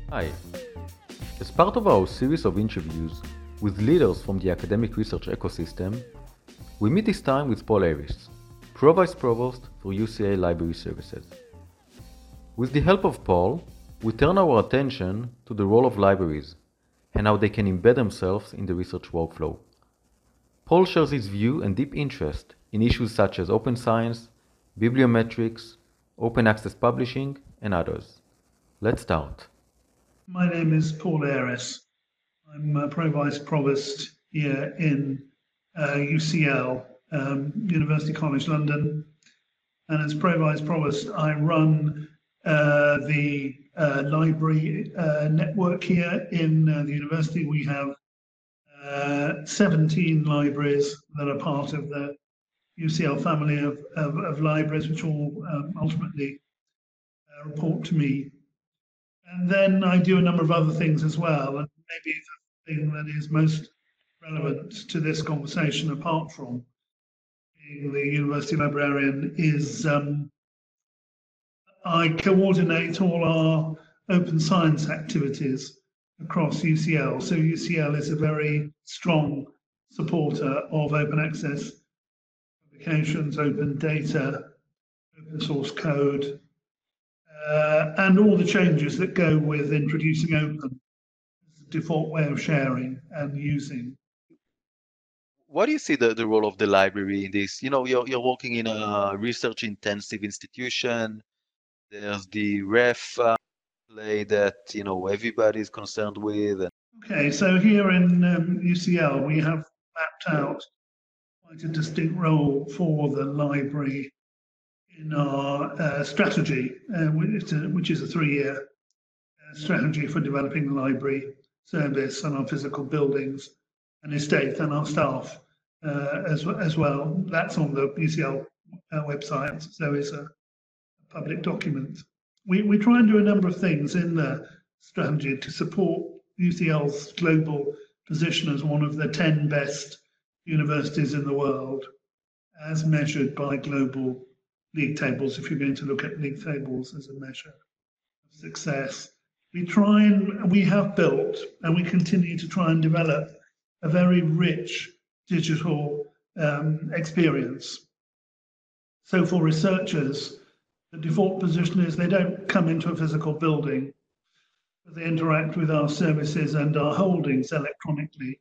Hi. As part of our series of interviews with leaders from the academic research ecosystem, we meet this time with Paul Harris, Pro-Vice Provost for UCL Library Services. With the help of Paul, we turn our attention to the role of libraries and how they can embed themselves in the research workflow. Paul shares his view and deep interest in issues such as open science, bibliometrics, open access publishing, and others. Let's start. My name is Paul Harris. I'm a Pro-Vice Provost here in UCL, University College London. And as Pro-Vice Provost, I run the library network here in the university. We have 17 libraries that are part of the UCL family of libraries, which all ultimately report to me. And then I do a number of other things as well. And maybe the thing that is most relevant to this conversation, apart from being the university librarian, is I coordinate all our open science activities across UCL. So UCL is a very strong supporter of open access publications, open data, open source code, and all the changes that go with introducing open as the default way of sharing and using. What do you see the role of the library in this? You're working in a research intensive institution. There's the ref play that, everybody's concerned with. Okay, so here in UCL, we have mapped out quite a distinct role for the library in our strategy, which is a 3-year strategy for developing the library service and our physical buildings and estate and our staff as well. That's on the UCL website, so it's a public document. We try and do a number of things in the strategy to support UCL's global position as one of the 10 best universities in the world, as measured by global league tables, if you're going to look at league tables as a measure of success. We have built and we continue to try and develop a very rich digital experience. So for researchers, the default position is they don't come into a physical building, but they interact with our services and our holdings electronically.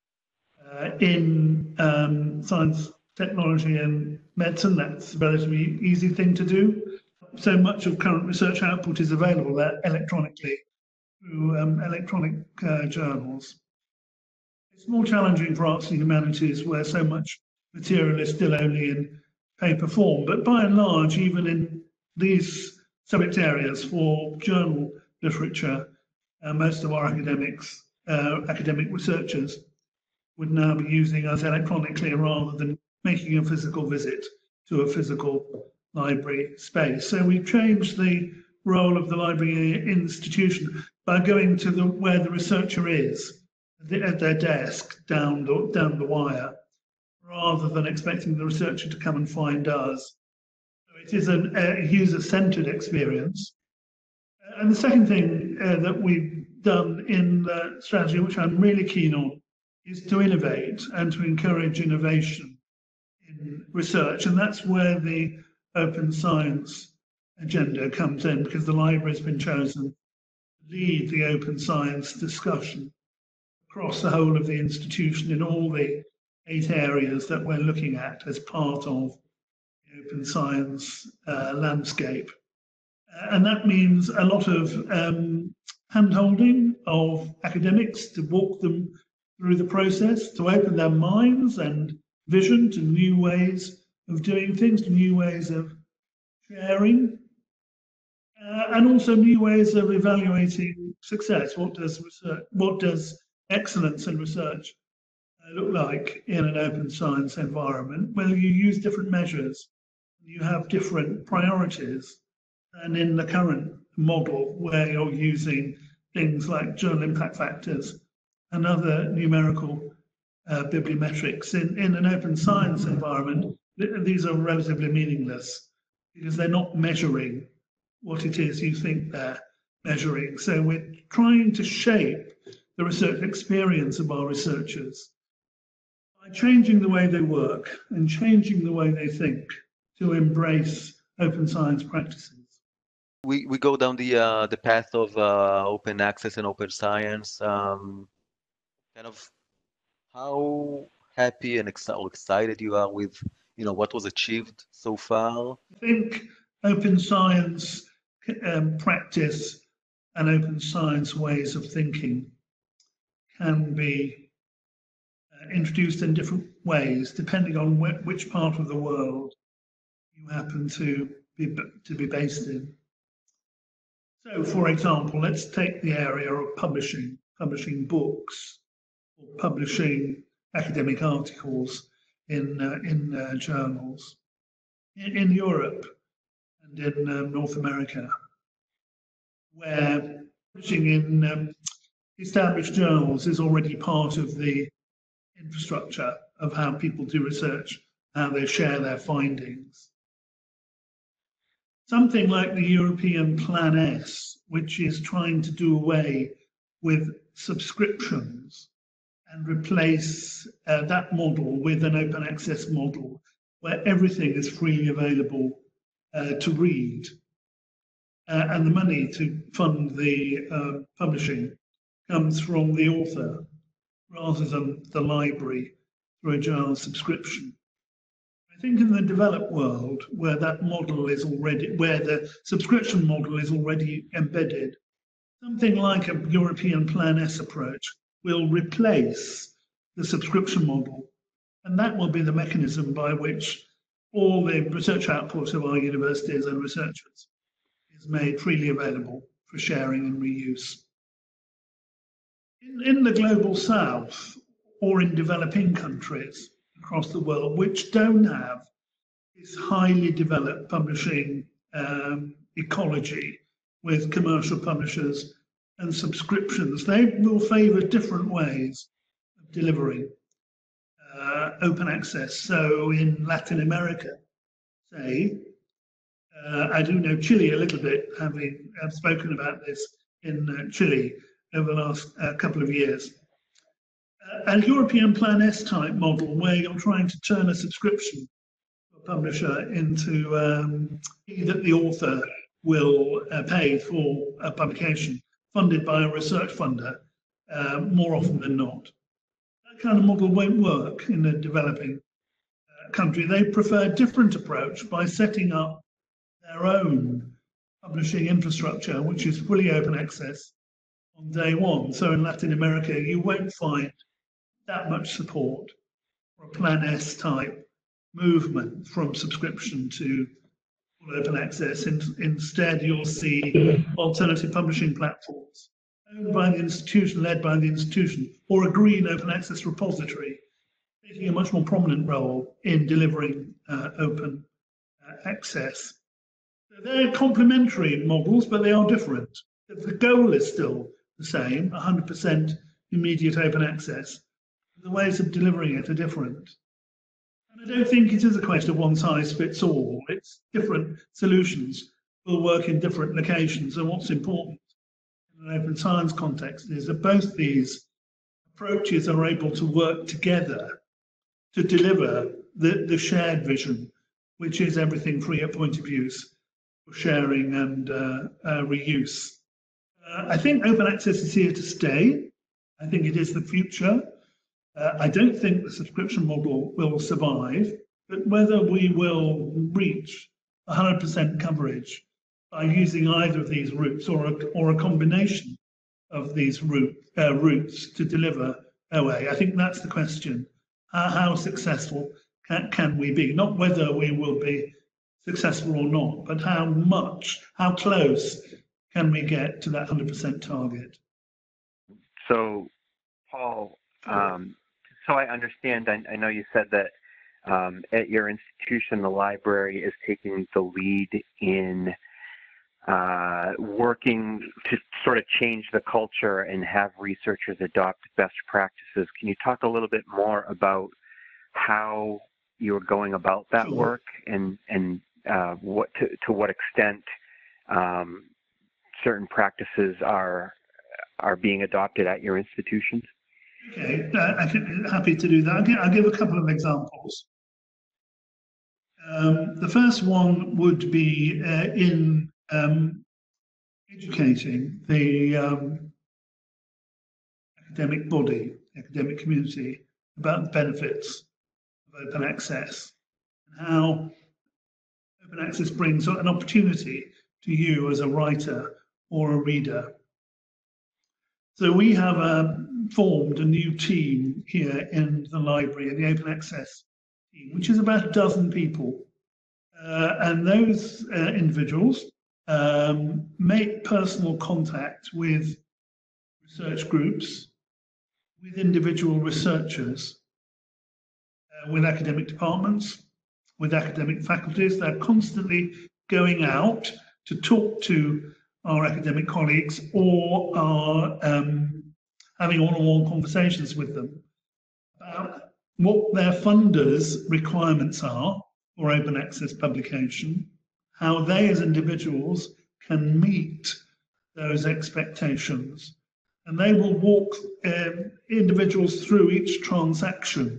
In science, technology and medicine, that's a relatively easy thing to do. So much of current research output is available electronically through electronic journals. It's more challenging for arts and humanities where so much material is still only in paper form, but by and large, even in these subject areas for journal literature, most of our academic researchers would now be using us electronically rather than making a physical visit to a physical library space. So we've changed the role of the library institution by going to where the researcher is, at their desk down the wire, rather than expecting the researcher to come and find us. So it is a user-centered experience. And the second thing that we've done in the strategy, which I'm really keen on, is to innovate and to encourage innovation in research. And that's where the open science agenda comes in, because the library has been chosen to lead the open science discussion across the whole of the institution in all the 8 areas that we're looking at as part of the open science landscape. And that means a lot of hand-holding of academics to walk them through the process, to open their minds and vision to new ways of doing things, to new ways of sharing, and also new ways of evaluating success. What does excellence in research look like in an open science environment? Well, you use different measures, you have different priorities, and in the current model where you're using things like journal impact factors and other numerical bibliometrics in an open science environment, these are relatively meaningless because they're not measuring what it is you think they're measuring. So we're trying to shape the research experience of our researchers by changing the way they work and changing the way they think to embrace open science practices. We go down the path of open access and open science. Kind of how happy and excited you are with what was achieved so far. I think open science practice and open science ways of thinking can be introduced in different ways depending on which part of the world you happen to be based in. So, for example, let's take the area of publishing books or publishing academic articles in journals. In Europe and in North America, where publishing in established journals is already part of the infrastructure of how people do research, how they share their findings. Something like the European Plan S, which is trying to do away with subscriptions and replace that model with an open access model where everything is freely available to read. And the money to fund the publishing comes from the author rather than the library through a journal subscription. I think in the developed world, where that model is already, where the subscription model is already embedded, something like a European Plan S approach will replace the subscription model. And that will be the mechanism by which all the research output of our universities and researchers is made freely available for sharing and reuse. In the global south or in developing countries across the world, which don't have this highly developed publishing ecology with commercial publishers and subscriptions, they will favour different ways of delivering open access. So in Latin America, say, I do know Chile a little bit, having spoken about this in Chile over the last couple of years. A European Plan S type model where you're trying to turn a subscription to a publisher into that the author will pay for a publication funded by a research funder more often than not. That kind of model won't work in a developing country. They prefer a different approach by setting up their own publishing infrastructure, which is fully open access on day one. So in Latin America, you won't find that much support for a Plan S type movement from subscription to full open access. Instead, you'll see alternative publishing platforms owned by the institution, led by the institution, or a green open access repository, taking a much more prominent role in delivering open access. They're complementary models, but they are different. The goal is still the same, 100% immediate open access. The ways of delivering it are different. And I don't think it is a question of one size fits all. It's different solutions will work in different locations. And what's important in an open science context is that both these approaches are able to work together to deliver the shared vision, which is everything free at point of use for sharing and reuse. I think open access is here to stay. I think it is the future. I don't think the subscription model will survive, but whether we will reach 100% coverage by using either of these routes or a combination of these routes to deliver OA, I think that's the question. How successful can we be? Not whether we will be successful or not, but how close can we get to that 100% target? So, Paul, so I understand, I know you said that at your institution, the library is taking the lead in working to sort of change the culture and have researchers adopt best practices. Can you talk a little bit more about how you're going about that work and what to what extent certain practices are being adopted at your institutions? Okay, happy to do that. I'll give a couple of examples. The first one would be in educating the academic body, academic community, about the benefits of open access and how open access brings an opportunity to you as a writer or a reader. So we have formed a new team here in the library, the open access team, which is about a dozen people. And those individuals make personal contact with research groups, with individual researchers, with academic departments, with academic faculties. They're constantly going out to talk to our academic colleagues or are having one-on-one conversations with them about what their funders' requirements are for open access publication, how they as individuals can meet those expectations. And they will walk individuals through each transaction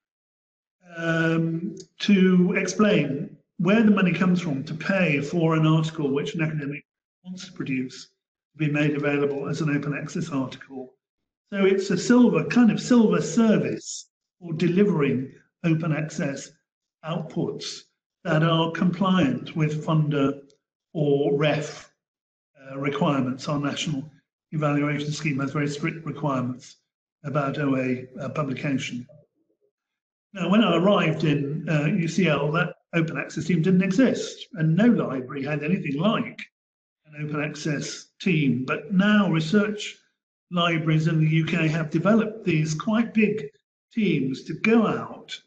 to explain where the money comes from to pay for an article which an academic wants to produce to be made available as an open access article. So it's a kind of silver service for delivering open access outputs that are compliant with funder or REF requirements. Our National Evaluation Scheme has very strict requirements about OA publication. Now, when I arrived in UCL, that open access team didn't exist, and no library had anything like an open access team. But now research libraries in the UK have developed these quite big teams to go out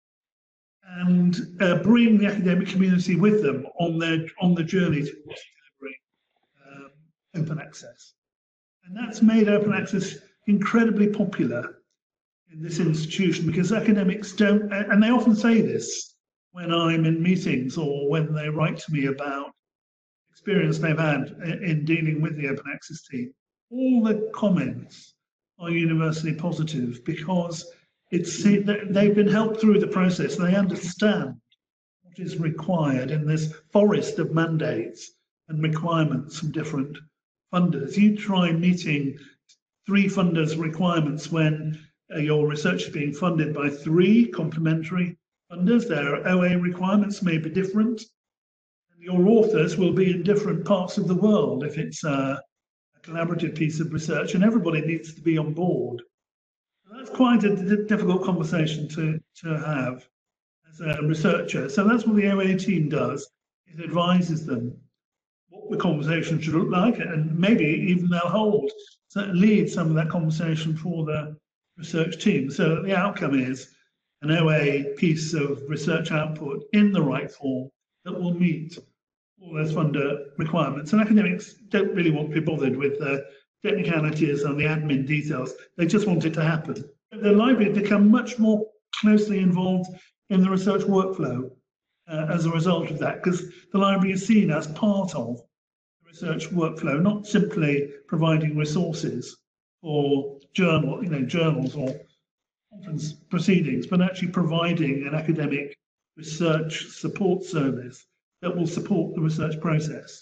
and bring the academic community with them on the journey towards delivering open access. And that's made open access incredibly popular in this institution because academics don't, and they often say this when I'm in meetings or when they write to me about experience they've had in dealing with the open access team. All the comments are universally positive because they've been helped through the process. They understand what is required in this forest of mandates and requirements from different funders. You try meeting 3 funders' requirements when your research is being funded by 3 complementary funders. Their OA requirements may be different. And your authors will be in different parts of the world if it's a collaborative piece of research, and everybody needs to be on board. So that's quite a difficult conversation to have as a researcher. So that's what the OA team does. It advises them what the conversation should look like, and maybe even they'll lead some of that conversation for the research team. So the outcome is an OA piece of research output in the right form that will meet all those funder requirements. And academics don't really want to be bothered with the technicalities and the admin details. They just want it to happen. The library has become much more closely involved in the research workflow as a result of that, because the library is seen as part of the research workflow, not simply providing resources for journals or conference proceedings, but actually providing an academic research support service that will support the research process.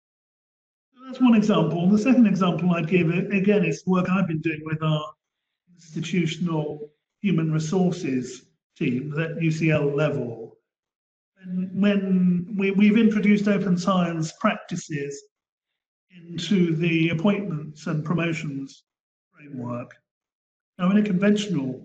So that's one example. The second example I'd give, again, is work I've been doing with our institutional human resources team at UCL level. And when we've introduced open science practices into the appointments and promotions framework. Now, in a conventional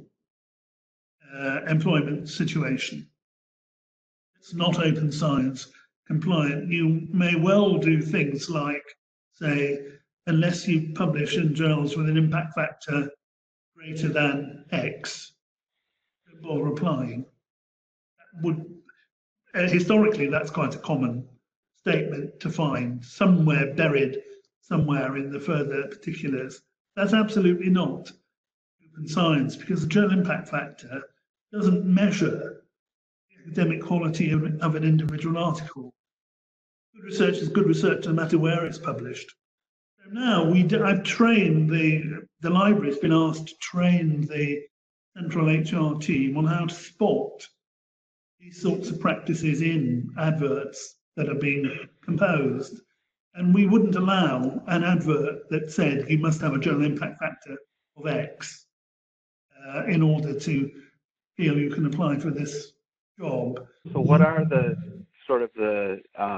employment situation, it's not open science compliant. You may well do things like, say, unless you publish in journals with an impact factor greater than X, don't bother applying. That would, historically, that's quite a common statement to find somewhere buried, somewhere in the further particulars. That's absolutely not open science, because the journal impact factor doesn't measure the academic quality of an individual article. Good research is good research no matter where it's published. Now I've trained the library's been asked to train the central HR team on how to spot these sorts of practices in adverts that are being composed. And we wouldn't allow an advert that said you must have a general impact factor of X in order to feel you can apply for this job. So what are the sort of the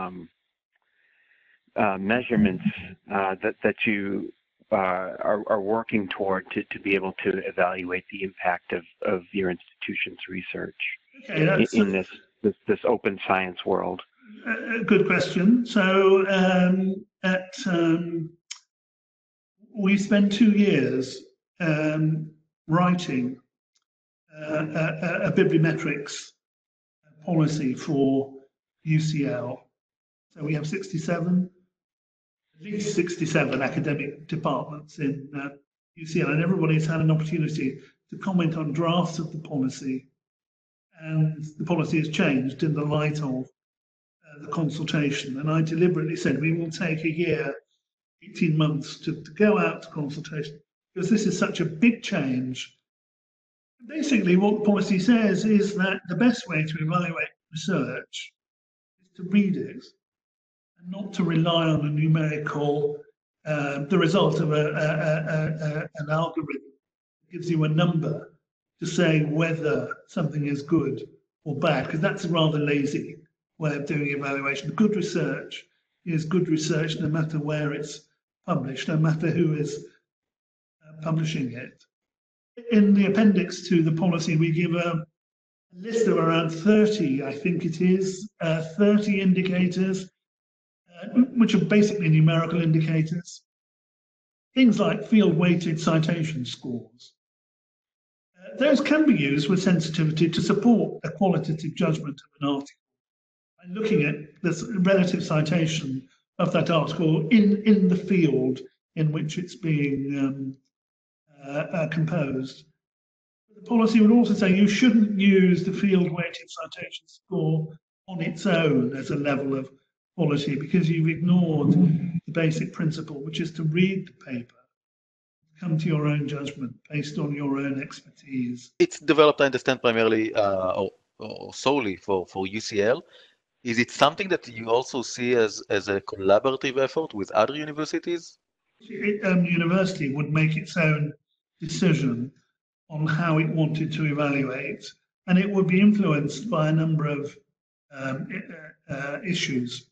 measurements that you are working toward to be able to evaluate the impact of your institution's research in this open science world? Good question. So we spent 2 years writing a bibliometrics policy for UCL. So we have at least 67 academic departments in UCL, and everybody's had an opportunity to comment on drafts of the policy, and the policy has changed in the light of the consultation. And I deliberately said we will take a year, 18 months to go out to consultation, because this is such a big change. Basically, what the policy says is that the best way to evaluate research is to read it and not to rely on a numerical, the result of an algorithm that gives you a number to say whether something is good or bad, because that's a rather lazy way of doing evaluation. Good research is good research no matter where it's published, no matter who is publishing it. In the appendix to the policy, we give a list of around 30, I think it is, 30 indicators, which are basically numerical indicators. Things like field-weighted citation scores. Those can be used with sensitivity to support a qualitative judgment of an article by looking at the relative citation of that article in the field in which it's being composed. The policy would also say you shouldn't use the field-weighted citation score on its own as a level of quality, because you've ignored the basic principle, which is to read the paper, come to your own judgment based on your own expertise. It's developed, I understand, primarily or solely for UCL. Is it something that you also see as a collaborative effort with other universities? University would make its own decision on how it wanted to evaluate, and it would be influenced by a number of issues.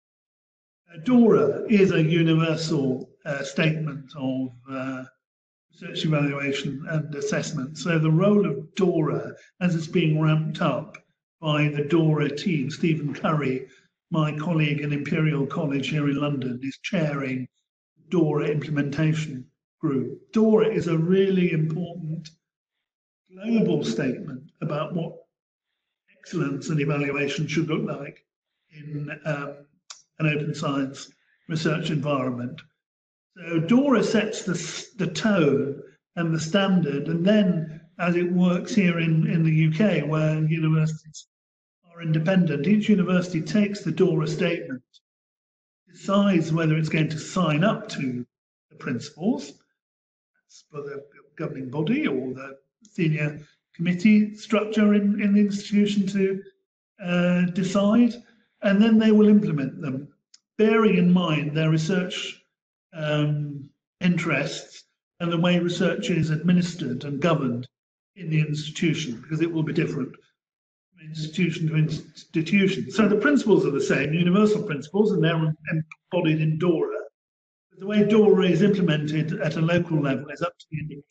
DORA is a universal statement of research evaluation and assessment. So the role of DORA, as it's being ramped up by the DORA team, Stephen Curry, my colleague in Imperial College here in London, is chairing DORA implementation group. DORA is a really important global statement about what excellence and evaluation should look like in an open science research environment. So DORA sets the tone and the standard, and then as it works here in the UK, where universities are independent, each university takes the DORA statement, decides whether it's going to sign up to the principles. That's for the governing body or the senior committee structure in the institution to decide, and then they will implement them, bearing in mind their research interests and the way research is administered and governed in the institution, because it will be different from institution to institution. So the principles are the same, universal principles, and they're embodied in DORA. But the way DORA is implemented at a local level is up to the individual.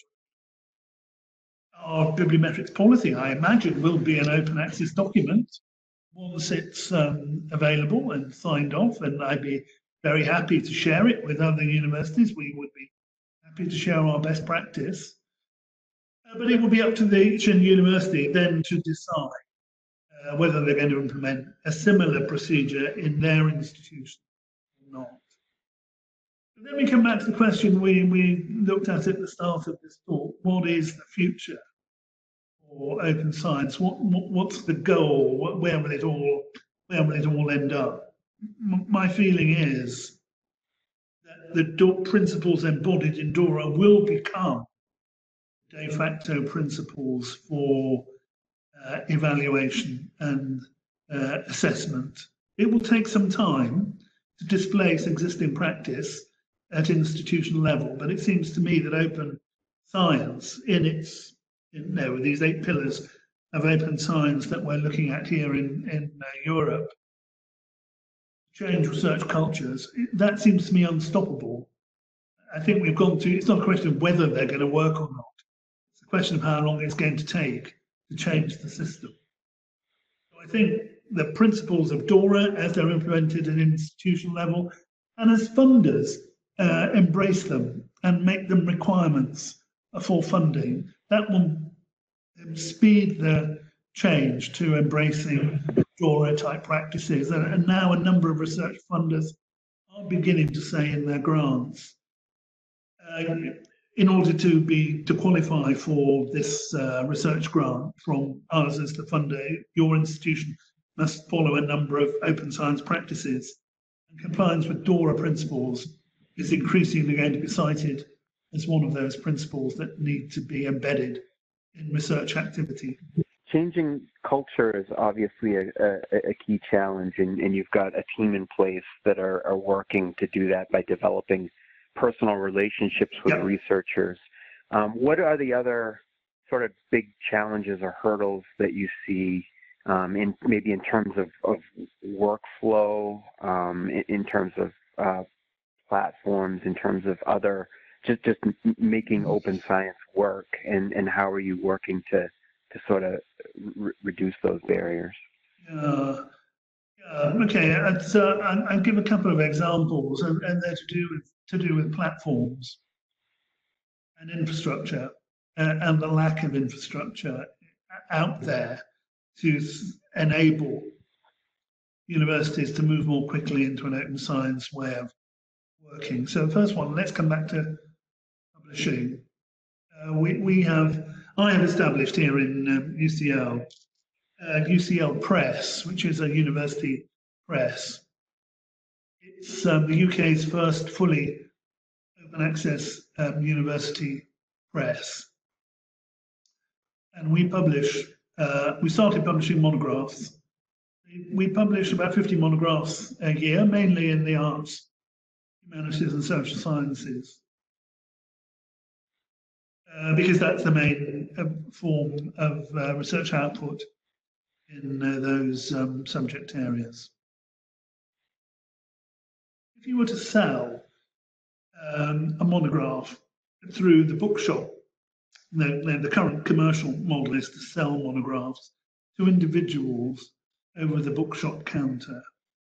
Our bibliometrics policy, I imagine, will be an open access document once it's available and signed off, and I'd be very happy to share it with other universities. We would be happy to share our best practice. But it will be up to each university then to decide whether they're going to implement a similar procedure in their institution or not. But then we come back to the question we looked at the start of this talk: what is the future for open science? What's the goal? Where will it all end up? My feeling is that the principles embodied in DORA will become de facto principles for evaluation and assessment. It will take some time to displace existing practice at institutional level, but it seems to me that open science with these 8 pillars of open science that we're looking at here in Europe, change research cultures, that seems to me unstoppable. I think we've gone to, it's not a question of whether they're going to work or not. It's a question of how long it's going to take to change the system. So I think the principles of DORA, as they're implemented at institutional level, and as funders embrace them and make them requirements for funding, that will speed the change to embracing DORA-type practices. And now a number of research funders are beginning to say in their grants, in order to qualify for this research grant from us as the funder, your institution must follow a number of open science practices. And compliance with DORA principles is increasingly going to be cited as one of those principles that need to be embedded in research activity. Changing culture is obviously a key challenge, and you've got a team in place that are working to do that by developing personal relationships with researchers. What are the other sort of big challenges or hurdles that you see maybe in terms of workflow, in terms of platforms, in terms of other, just making open science work, and how are you working to sort of reduce those barriers? Okay, I'll give a couple of examples, and they're to do with platforms and infrastructure, and the lack of infrastructure out there to enable universities to move more quickly into an open science way of working. So the first one, let's come back to publishing. I have established here in UCL, UCL Press, which is a university press. It's the UK's first fully open access university press. And we started publishing monographs. We publish about 50 monographs a year, mainly in the arts, humanities and social sciences. Because that's the main form of research output in those subject areas. If you were to sell a monograph through the bookshop, the current commercial model is to sell monographs to individuals over the bookshop counter.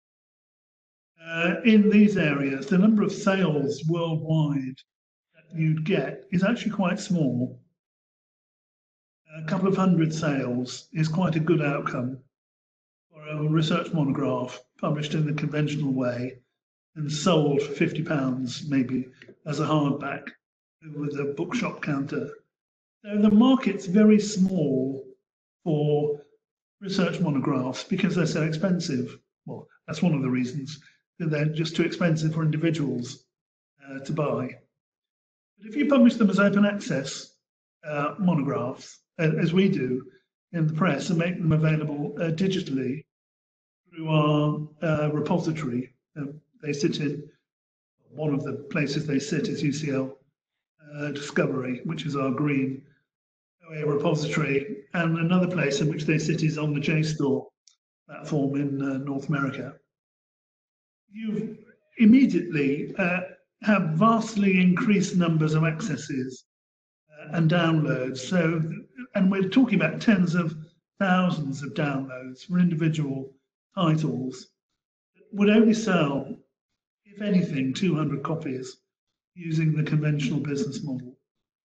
In these areas, the number of sales worldwide you'd get is actually quite small. A couple of hundred sales is quite a good outcome for a research monograph published in the conventional way and sold for £50 maybe as a hardback over the bookshop counter. So the market's very small for research monographs because they're so expensive. Well, that's one of the reasons. They're just too expensive for individuals to buy. But if you publish them as open access monographs, as we do in the press, and make them available digitally through our repository, they sit in, one of the places they sit is UCL Discovery, which is our green OA repository, and another place in which they sit is on the JSTOR platform in North America. You immediately have vastly increased numbers of accesses and downloads. So, and we're talking about tens of thousands of downloads for individual titles that would only sell, if anything, 200 copies using the conventional business model.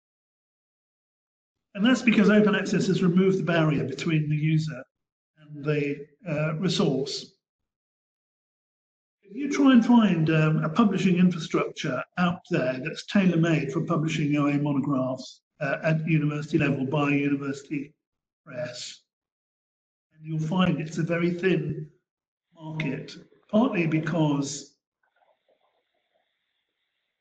And that's because open access has removed the barrier between the user and the resource. If you try and find a publishing infrastructure out there that's tailor-made for publishing OA monographs at university level by a university press, and you'll find it's a very thin market, partly because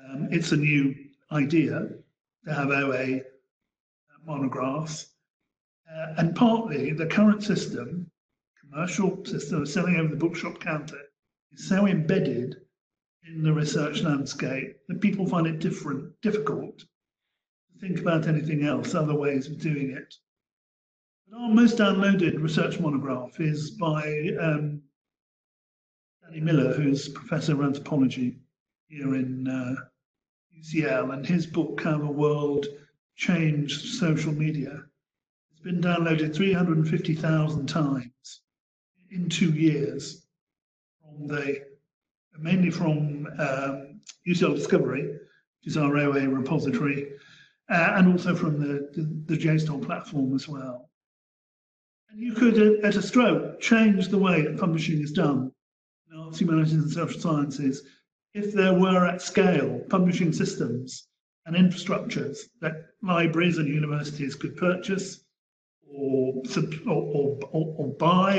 It's a new idea to have OA monographs. And partly the current system, commercial system of selling over the bookshop counter, is so embedded in the research landscape that people find it difficult to think about anything else, other ways of doing it. But our most downloaded research monograph is by Danny Miller, who's Professor of Anthropology here in UCL, and his book, How the World Changed Social Media, has been downloaded 350,000 times in 2 years, mainly from UCL Discovery, which is our OA repository, and also from the JSTOR platform as well. And you could, at a stroke, change the way that publishing is done in arts, humanities, and social sciences if there were at scale publishing systems and infrastructures that libraries and universities could purchase or buy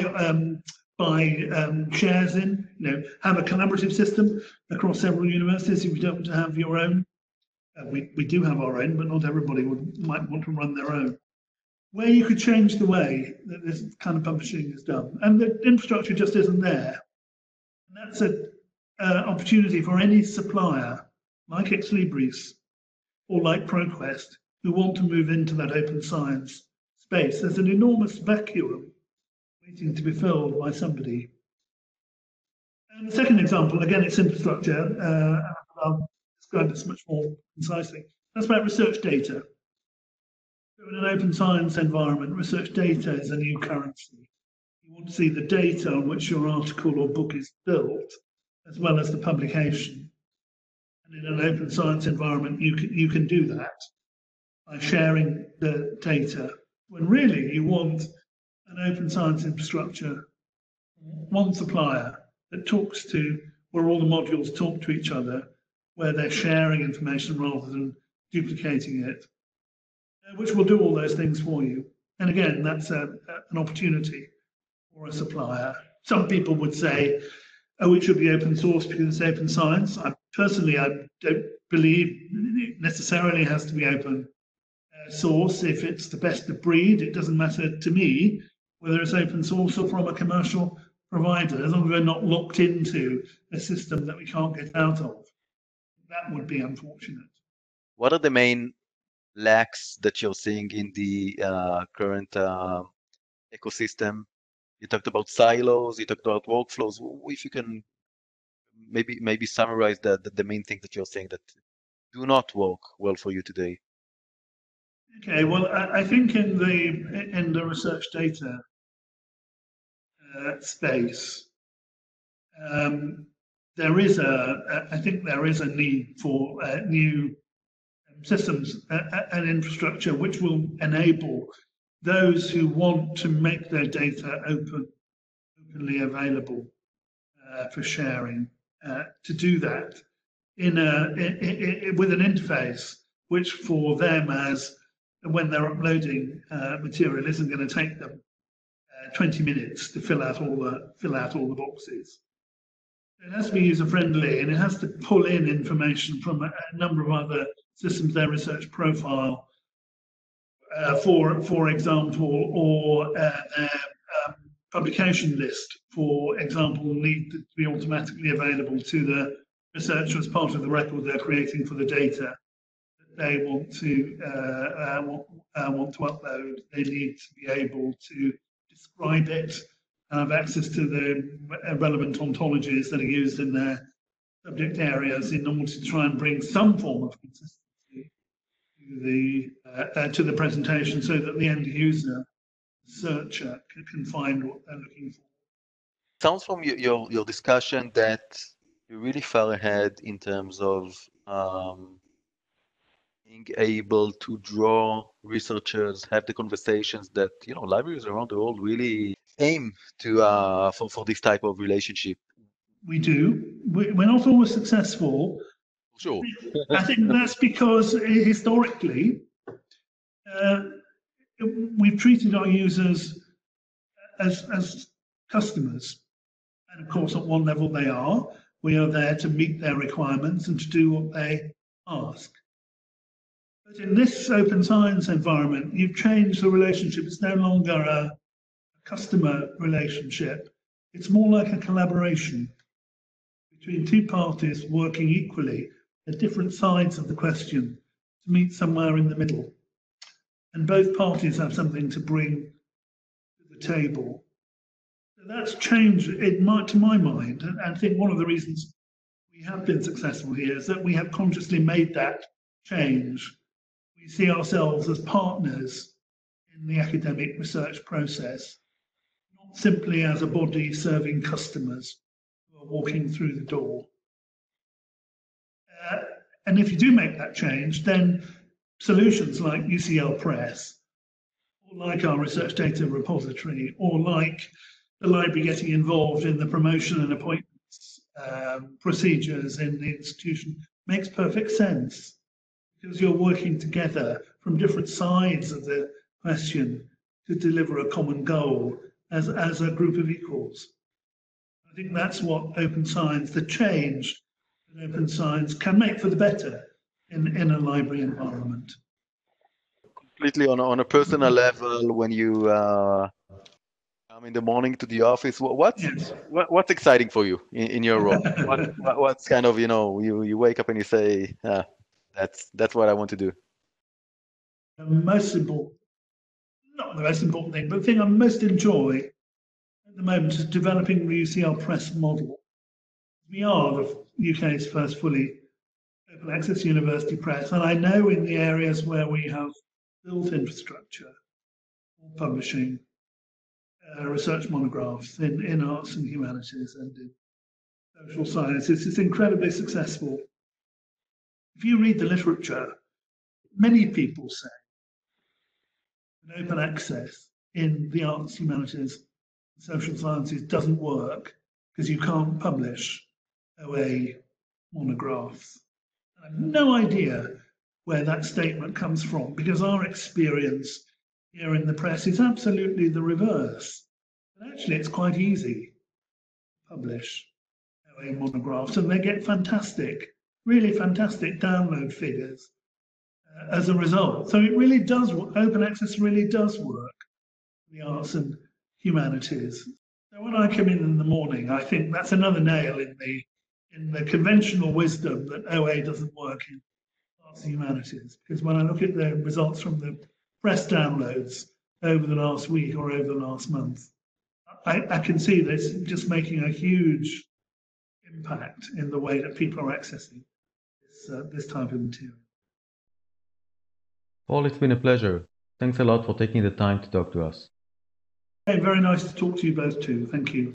shares in, have a collaborative system across several universities if you don't have your own. We do have our own, but not everybody might want to run their own. Where you could change the way that this kind of publishing is done. And the infrastructure just isn't there. And that's an opportunity for any supplier, like Ex Libris or like ProQuest, who want to move into that open science space. There's an enormous vacuum waiting to be filled by somebody. And the second example, again, it's infrastructure. I'll describe this much more concisely. That's about research data. So in an open science environment, research data is a new currency. You want to see the data on which your article or book is built, as well as the publication. And in an open science environment, you can do that by sharing the data, when really you want an open science infrastructure, one supplier that talks to, where all the modules talk to each other, where they're sharing information rather than duplicating it, which will do all those things for you. And again, that's an opportunity for a supplier. Some people would say, oh, it should be open source because it's open science. I don't believe it necessarily has to be open source. If it's the best of breed, it doesn't matter to me whether it's open source or from a commercial provider, as long as we're not locked into a system that we can't get out of. That would be unfortunate. What are the main lacks that you're seeing in the current ecosystem? You talked about silos, you talked about workflows. If you can maybe summarize the main things that you're saying that do not work well for you today. Okay, well, I think in the research data space, there is a need for new systems and infrastructure which will enable those who want to make their data openly available for sharing to do that with an interface which for them, as when they're uploading material, isn't going to take them 20 minutes to fill out all the boxes. It has to be user-friendly, and it has to pull in information from a number of other systems, their research profile, for example, or their publication list, for example, need to be automatically available to the researcher as part of the record they're creating for the data that they want to upload. They need to be able to describe it, have access to the relevant ontologies that are used in their subject areas in order to try and bring some form of consistency to the presentation, so that the end user searcher can find what they're looking for. Sounds from your discussion that you're really far ahead in terms of being able to draw researchers, have the conversations that libraries around the world really aim to for this type of relationship. We do. We're not always successful. Sure. I think that's because historically we've treated our users as customers, and of course at one level they are. We are there to meet their requirements and to do what they ask. But in this open science environment, you've changed the relationship. It's no longer a customer relationship. It's more like a collaboration between two parties working equally at different sides of the question to meet somewhere in the middle. And both parties have something to bring to the table. So that's changed to my mind. And I think one of the reasons we have been successful here is that we have consciously made that change. We see ourselves as partners in the academic research process, not simply as a body serving customers who are walking through the door. And if you do make that change, then solutions like UCL Press, or like our research data repository, or like the library getting involved in the promotion and appointments procedures in the institution, makes perfect sense, because you're working together from different sides of the question to deliver a common goal as a group of equals. I think that's what open science, the change that open science can make for the better in a library environment. Completely on a personal level, when you come in the morning to the office, what's exciting for you in your role? What's kind of, you wake up and you say, that's what I want to do. The most important, not the most important thing, but the thing I most enjoy at the moment is developing the UCL Press model. We are the UK's first fully open access university press, and I know in the areas where we have built infrastructure for publishing research monographs in arts and humanities and in social sciences, it's incredibly successful. If you read the literature, many people say that open access in the arts, humanities, and social sciences doesn't work because you can't publish OA monographs. I have no idea where that statement comes from, because our experience here in the press is absolutely the reverse. And actually, it's quite easy to publish OA monographs, and they get fantastic, really fantastic download figures as a result. So it really does, open access really does work for the arts and humanities. So when I come in the morning, I think that's another nail in the conventional wisdom that OA doesn't work in arts and humanities. Because when I look at the results from the press downloads over the last week or over the last month, I can see this just making a huge impact in the way that people are accessing this type of material. Paul, it's been a pleasure. Thanks a lot for taking the time to talk to us. Hey, very nice to talk to you both too. Thank you.